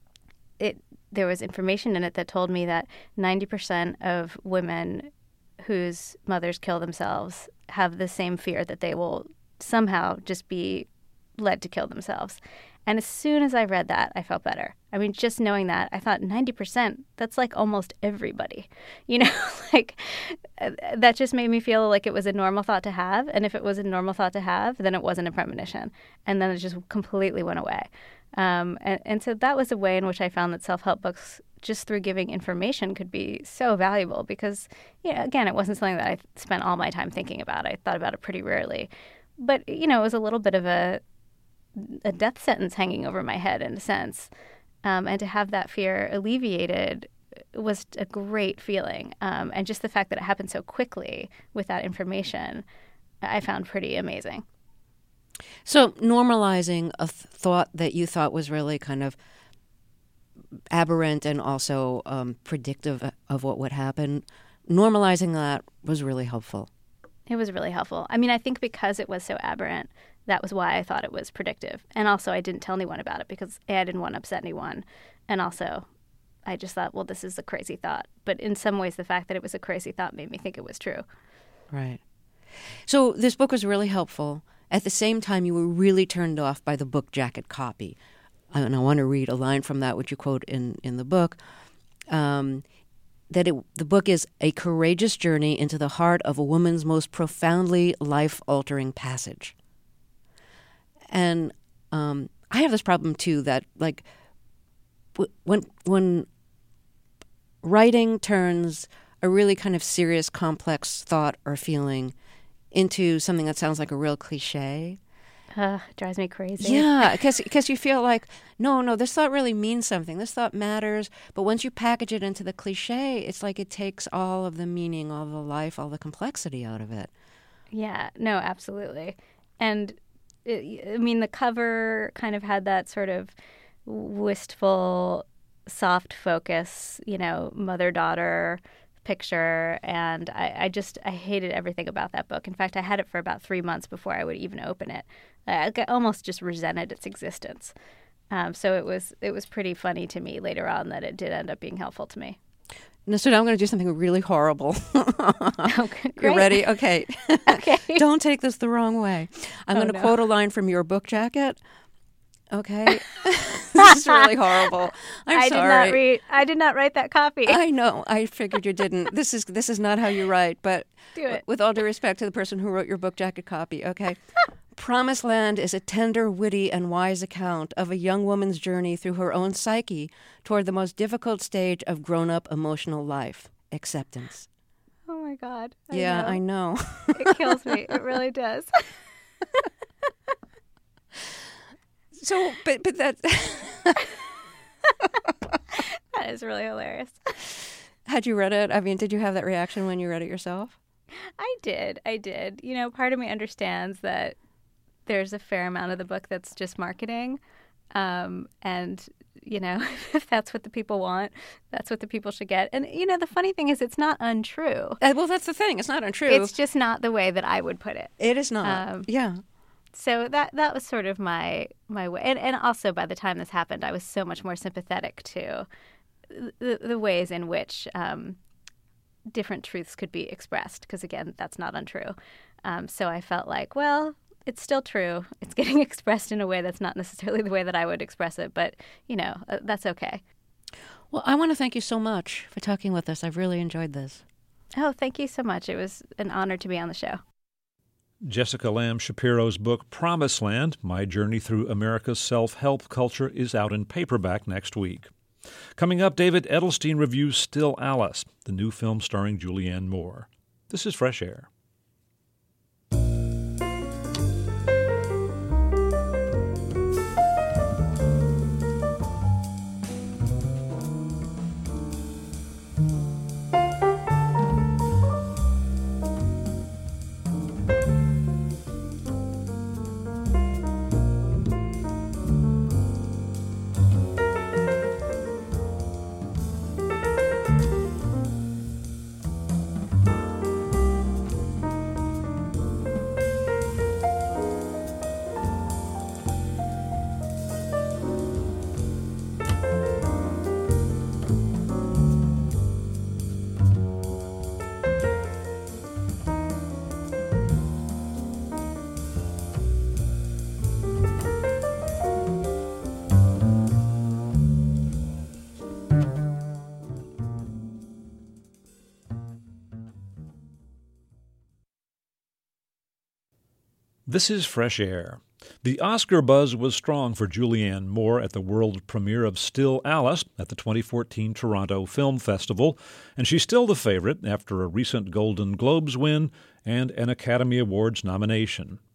it there was information in it that told me that ninety percent of women whose mothers kill themselves have the same fear that they will somehow just be led to kill themselves. And as soon as I read that, I felt better. I mean, just knowing that, I thought ninety percent, that's like almost everybody. You know, like that just made me feel like it was a normal thought to have. And if it was a normal thought to have, then it wasn't a premonition. And then it just completely went away. Um, and, and so that was a way in which I found that self-help books, just through giving information, could be so valuable because, you know, again, it wasn't something that I spent all my time thinking about. I thought about it pretty rarely. But, you know, it was a little bit of a a death sentence hanging over my head in a sense. Um, and to have that fear alleviated was a great feeling. Um, and just the fact that it happened so quickly with that information, I found pretty amazing. So normalizing a th- thought that you thought was really kind of aberrant and also um, predictive of what would happen, normalizing that was really helpful. It was really helpful. I mean, I think because it was so aberrant, that was why I thought it was predictive. And also I didn't tell anyone about it because A, I didn't want to upset anyone. And also I just thought, well, this is a crazy thought. But in some ways, the fact that it was a crazy thought made me think it was true. Right. So this book was really helpful. At the same time, you were really turned off by the book jacket copy. And I want to read a line from that, which you quote in, in the book, um, that it, the book is a courageous journey into the heart of a woman's most profoundly life-altering passage. And um, I have this problem, too, that, like, w- when when writing turns a really kind of serious, complex thought or feeling into something that sounds like a real cliche. Uh, it drives me crazy. Yeah, because you feel like, no, no, this thought really means something. This thought matters. But once you package it into the cliche, it's like it takes all of the meaning, all the life, all the complexity out of it. Yeah, no, absolutely. And, it, I mean, the cover kind of had that sort of wistful, soft focus, you know, mother-daughter picture, and I, I just I hated everything about that book. In fact, I had it for about three months before I would even open it. I almost just resented its existence. Um, so it was it was pretty funny to me later on that it did end up being helpful to me. No, so now I'm going to do something really horrible. Okay, great. You ready? Okay. Okay. Don't take this the wrong way. I'm Oh, going to no. quote a line from your book jacket. Okay. This is really horrible. I'm I sorry. did not read. I did not write that copy. I know. I figured you didn't. This is this is not how you write. But Do it. with all due respect to the person who wrote your book jacket copy, okay. Promised Land is a tender, witty, and wise account of a young woman's journey through her own psyche toward the most difficult stage of grown-up emotional life, acceptance. Oh my God. I yeah, know. I know. It kills me. It really does. So, but but that That is really hilarious. had you read it? I mean, did you have that reaction when you read it yourself? I did. I did. You know, part of me understands that there's a fair amount of the book that's just marketing. Um, and, you know, if that's what the people want, that's what the people should get. And, you know, the funny thing is it's not untrue. Uh, well, that's the thing. It's not untrue. It's just not the way that I would put it. It is not. Um, yeah. So that that was sort of my my way. And, and also by the time this happened, I was so much more sympathetic to the, the ways in which um, different truths could be expressed. Because, again, that's not untrue. Um, so I felt like, well, it's still true. It's getting expressed in a way that's not necessarily the way that I would express it. But, you know, uh, that's okay. Well, I want to thank you so much for talking with us. I've really enjoyed this. Oh, thank you so much. It was an honor to be on the show. Jessica Lamb Shapiro's book, Promised Land, My Journey Through America's Self-Help Culture, is out in paperback next week. Coming up, David Edelstein reviews Still Alice, the new film starring Julianne Moore. This is Fresh Air. This is Fresh Air. The Oscar buzz was strong for Julianne Moore at the world premiere of Still Alice at the twenty fourteen Toronto Film Festival, and she's still the favorite after a recent Golden Globes win and an Academy Awards nomination.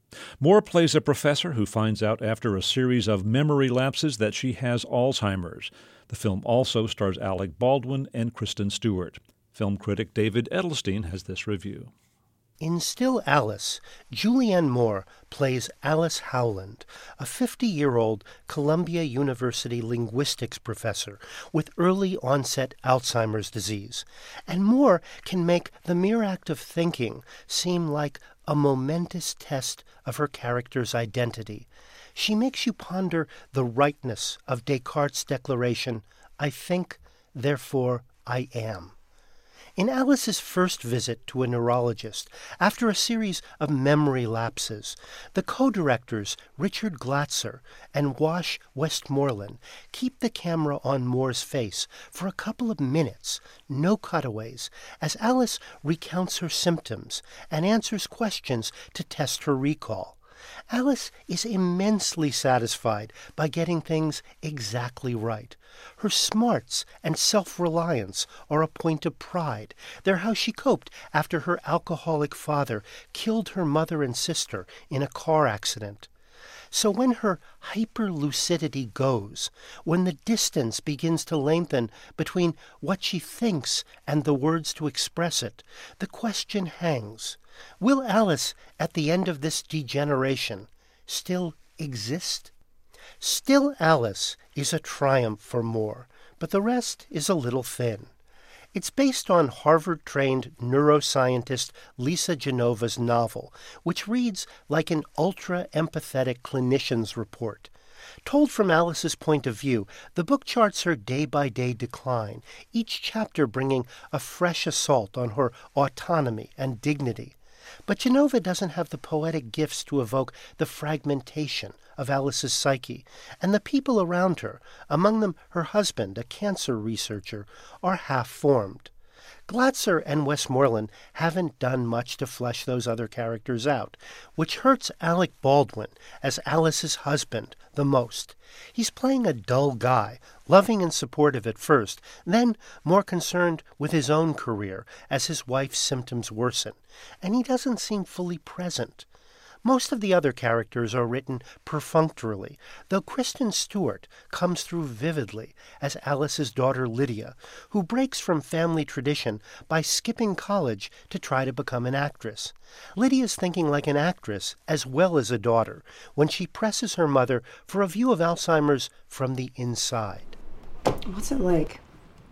Moore plays a professor who finds out after a series of memory lapses that she has Alzheimer's. The film also stars Alec Baldwin and Kristen Stewart. Film critic David Edelstein has this review. In Still Alice, Julianne Moore plays Alice Howland, a fifty-year-old Columbia University linguistics professor with early-onset Alzheimer's disease. And Moore can make the mere act of thinking seem like a momentous test of her character's identity. She makes you ponder the rightness of Descartes' declaration, "I think, therefore I am." In Alice's first visit to a neurologist, after a series of memory lapses, the co-directors Richard Glatzer and Wash Westmoreland keep the camera on Moore's face for a couple of minutes, no cutaways, as Alice recounts her symptoms and answers questions to test her recall. Alice is immensely satisfied by getting things exactly right. Her smarts and self-reliance are a point of pride. They're how she coped after her alcoholic father killed her mother and sister in a car accident. So when her hyper-lucidity goes, when the distance begins to lengthen between what she thinks and the words to express it, the question hangs. Will Alice, at the end of this degeneration, still exist? Still Alice is a triumph for Moore, but the rest is a little thin. It's based on Harvard-trained neuroscientist Lisa Genova's novel, which reads like an ultra-empathetic clinician's report. Told from Alice's point of view, the book charts her day-by-day decline, each chapter bringing a fresh assault on her autonomy and dignity. But Genova doesn't have the poetic gifts to evoke the fragmentation of Alice's psyche, and the people around her, among them her husband, a cancer researcher, are half-formed. Glatzer and Westmoreland haven't done much to flesh those other characters out, which hurts Alec Baldwin as Alice's husband the most. He's playing a dull guy, loving and supportive at first, then more concerned with his own career as his wife's symptoms worsen, and he doesn't seem fully present. Most of the other characters are written perfunctorily, though Kristen Stewart comes through vividly as Alice's daughter Lydia, who breaks from family tradition by skipping college to try to become an actress. Lydia's thinking like an actress as well as a daughter when she presses her mother for a view of Alzheimer's from the inside. What's it like?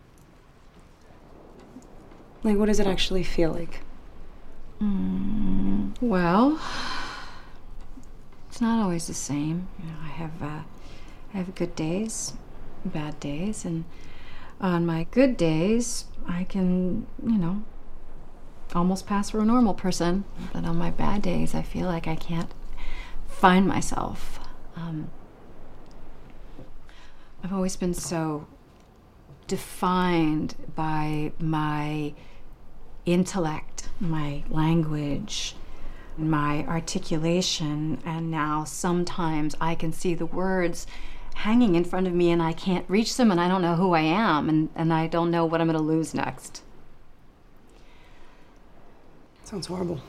Like, what does it actually feel like? Mm, well... It's not always the same. You know, I have uh, I have good days, bad days, and on my good days, I can, you know, almost pass for a normal person. But on my bad days, I feel like I can't find myself. Um, I've always been so defined by my intellect, my language, my articulation, and now sometimes I can see the words hanging in front of me and I can't reach them and I don't know who I am and, and I don't know what I'm going to lose next. Sounds horrible.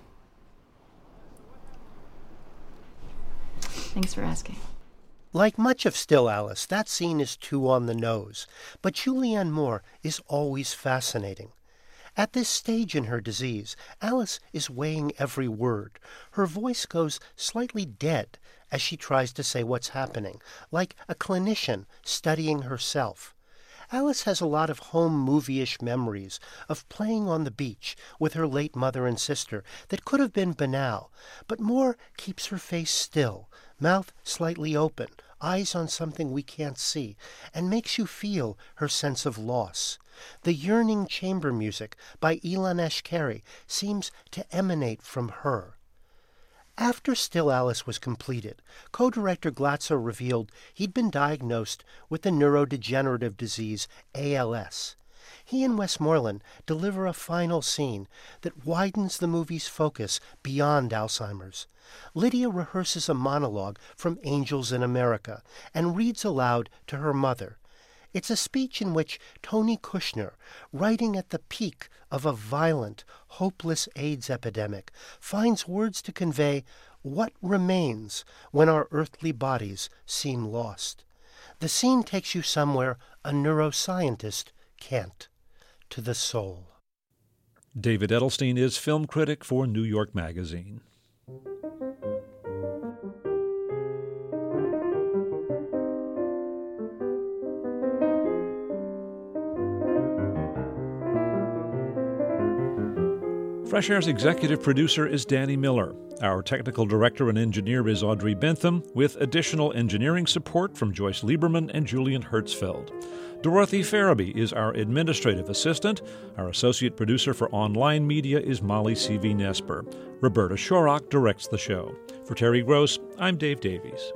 Thanks for asking. Like much of Still Alice, that scene is too on the nose, but Julianne Moore is always fascinating. At this stage in her disease, Alice is weighing every word. Her voice goes slightly dead as she tries to say what's happening, like a clinician studying herself. Alice has a lot of home movie-ish memories of playing on the beach with her late mother and sister that could have been banal, but Moore keeps her face still, mouth slightly open, eyes on something we can't see, and makes you feel her sense of loss. The yearning chamber music by Ilan Ashkari seems to emanate from her. After Still Alice was completed, co-director Glatzer revealed he'd been diagnosed with the neurodegenerative disease A L S. He and Westmoreland deliver a final scene that widens the movie's focus beyond Alzheimer's. Lydia rehearses a monologue from Angels in America and reads aloud to her mother. It's a speech in which Tony Kushner, writing at the peak of a violent, hopeless AIDS epidemic, finds words to convey What remains when our earthly bodies seem lost? The scene takes you somewhere a neuroscientist can't, to the soul. David Edelstein is film critic for New York Magazine. Fresh Air's executive producer is Danny Miller. Our technical director and engineer is Audrey Bentham, with additional engineering support from Joyce Lieberman and Julian Hertzfeld. Dorothy Farabee is our administrative assistant. Our associate producer for online media is Molly C V. Nesper. Roberta Shorrock directs the show. For Terry Gross, I'm Dave Davies.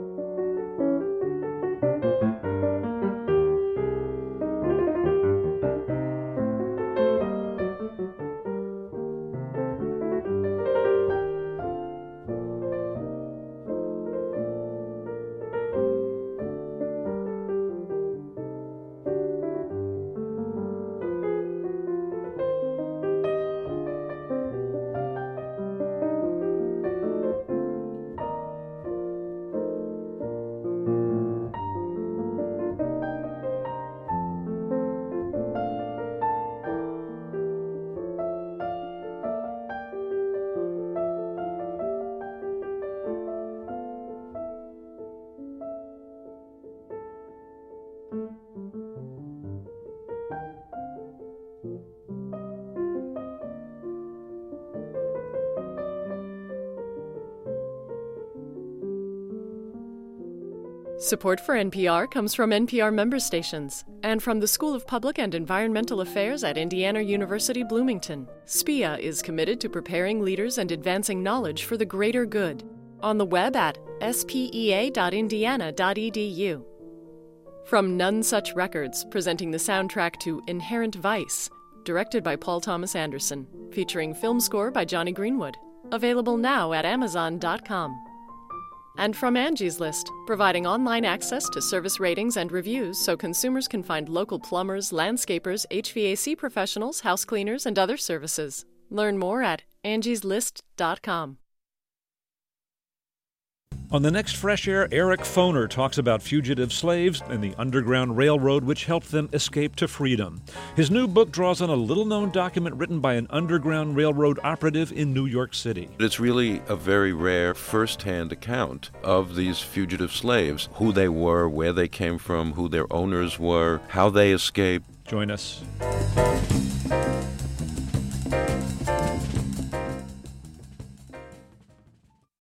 Support for N P R comes from N P R member stations and from the School of Public and Environmental Affairs at Indiana University Bloomington. S P I A is committed to preparing leaders and advancing knowledge for the greater good. On the web at s p e a dot indiana dot e d u. From None Such Records, presenting the soundtrack to Inherent Vice, directed by Paul Thomas Anderson, featuring film score by Johnny Greenwood. Available now at amazon dot com. And from Angie's List, providing online access to service ratings and reviews so consumers can find local plumbers, landscapers, H V A C professionals, house cleaners, and other services. Learn more at angies list dot com. On the next Fresh Air, Eric Foner talks about fugitive slaves and the Underground Railroad which helped them escape to freedom. His new book draws on a little-known document written by an Underground Railroad operative in New York City. It's really a very rare first-hand account of these fugitive slaves, who they were, where they came from, who their owners were, how they escaped. Join us.